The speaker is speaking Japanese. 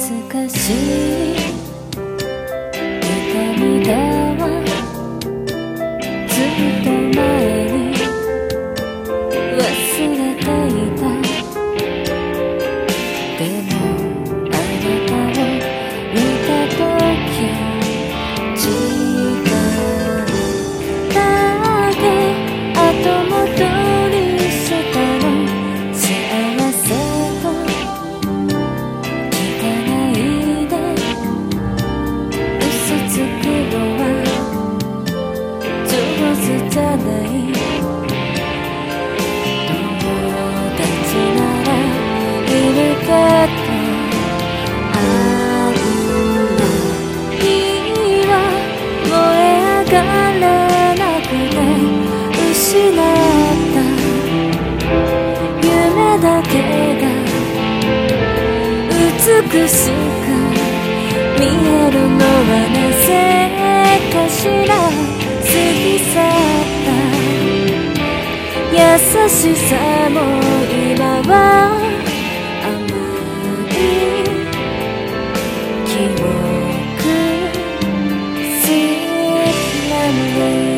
難しい痛みだわずっと前に忘れていたでもあなたを見た時時間だけ後戻りしたの幸せと聞かないで嘘つくのは上手じゃない友達ならいるけどあんなには燃え上がれなくて失った夢だけが美しく見えるのはなぜかしら過ぎ去った優しさも今は甘い記憶 Sweet memory